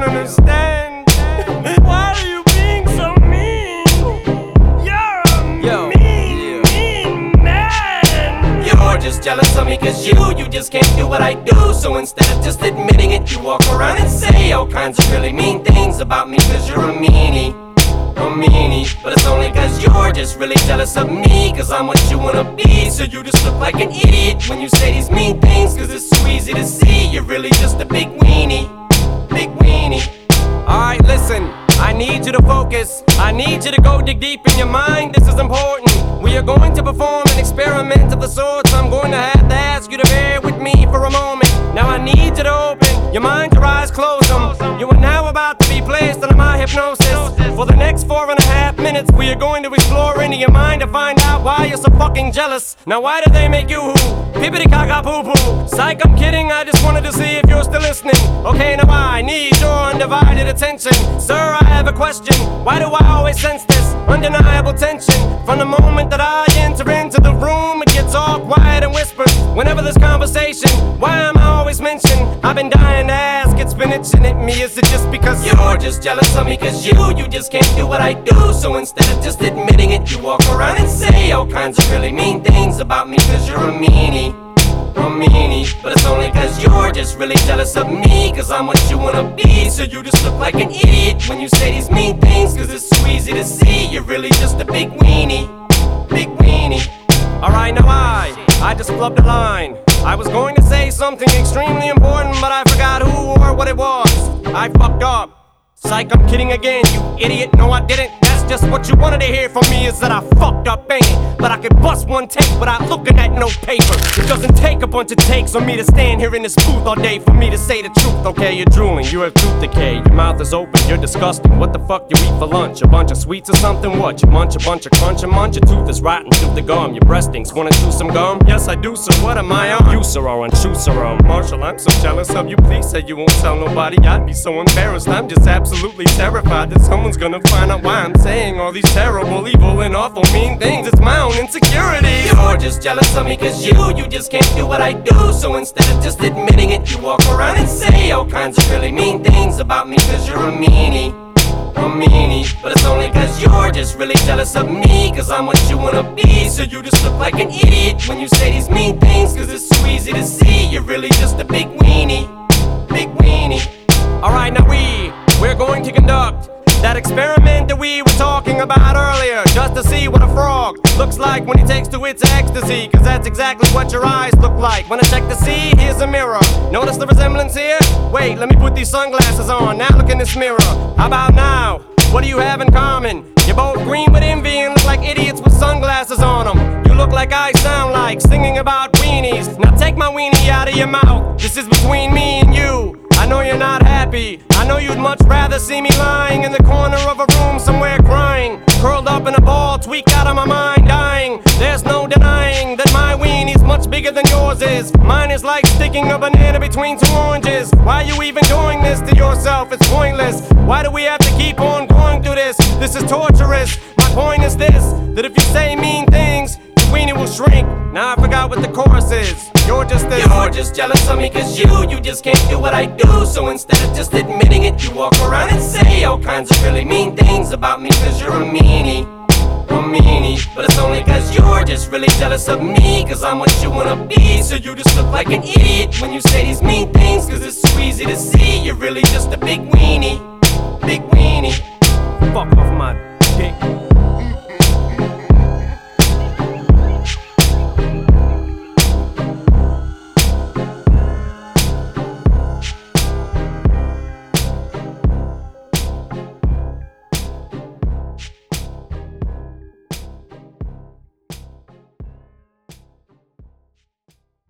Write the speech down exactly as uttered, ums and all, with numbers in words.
understand. Why are you being so mean? You're a Yo, mean, yeah. mean man. You're just jealous of me cause you, you just can't do what I do. So instead of just admitting it, you walk around and say all kinds of really mean things about me cause you're a meanie, a meanie. But it's only cause you're just really jealous of me cause I'm what you wanna be. So you just look like an idiot when you say these mean things cause it's so easy to see you're really just a big weenie, big weenie. Alright, listen, I need you to focus. I need you to go dig deep in your mind, this is important. We are going to perform an experiment of the sorts. I'm going to have to ask you to bear with me for a moment. Now I need you to open your mind, your eyes, close them. You are now about to be placed under my hypnosis. For the next four and a half minutes we are going to explore into your mind to find out why you're so fucking jealous. Now why do they make you who? Pippity caca poo poo. Psych, I'm kidding, I just wanted to see if you're still listening. Okay, now I need your undivided attention. Sir, I have a question. Why do I always sense this undeniable tension? From the moment that I enter into the room, it gets all quiet and whispered. Whenever there's conversation, why am I always mentioned? I've been dying to ask, it's been itching at me. Is it just because you're just jealous of me cause you, you just can't do what I do? So instead of just admitting it, you walk around and say all kinds of really mean things about me cause you're a meanie, a meanie. But it's only cause you're just really jealous of me cause I'm what you wanna be. So you just look like an idiot when you say these mean things cause it's so easy to see you're really just a big weenie, big weenie. Alright, now I, I just flubbed a line. I was going to say something extremely important but I forgot who or what it was. I fucked up. Psych, I'm kidding again, you idiot. No, I didn't. That's just what you wanted to hear from me, is that I fucked up, ain't it? But I could bust one take without looking at no paper. It doesn't take a bunch of takes on me to stand here in this booth all day for me to say the truth. Okay, you're drooling, you have tooth decay. Your mouth is open, you're disgusting. What the fuck you eat for lunch? A bunch of sweets or something? What? You munch a bunch of crunch and munch? Your tooth is rotten through the gum. Your breast stinks. Wanna chew some gum? Yes, I do, so what am I on? You, sir, are on true, sir, um. Marshall, I'm so jealous of you. Please say you won't tell nobody. I'd be so embarrassed. I'm just absolutely terrified that someone's gonna find out why I'm saying all these terrible, evil, and awful mean things. It's my own insecurity. You're just jealous of me cause you, you just can't do what I do. So instead of just admitting it, you walk around and say all kinds of really mean things about me cause you're a meanie, a meanie. But it's only cause you're just really jealous of me cause I'm what you wanna be. So you just look like an idiot when you say these mean things cause it's so easy to see you're really just a big weenie, big weenie. Alright, now we, we're going to conduct that experiment that we were talking about earlier, just to see what a frog looks like when he takes to its ecstasy, cause that's exactly what your eyes look like. When I check to see, here's a mirror. Notice the resemblance here? Wait, let me put these sunglasses on. Now look in this mirror. How about now? What do you have in common? You're both green with envy and look like idiots with sunglasses on them. You look like I sound like singing about weenies. Now take my weenie out of your mouth. This is between me and you. I know you're not happy. I know you'd much rather see me lying in the corner of a room somewhere crying, curled up in a ball, tweaked out of my mind, dying. There's no denying that my weenie's much bigger than yours is. Mine is like sticking a banana between two oranges. Why are you even doing this to yourself? It's pointless. Why do we have to keep on going through this? This is torturous. My point is this, that if you say mean things, your weenie will shrink. Now I forgot what the chorus is. You're just this. You're just jealous of me cause you, you just can't do what I do. So instead of just admitting it, you walk around and say all kinds of really mean things about me cause you're a meanie, a meanie. But it's only cause you're just really jealous of me cause I'm what you wanna be. So you just look like an idiot when you say these mean things cause it's so easy to see you're really just a big weenie, big weenie. Fuck off my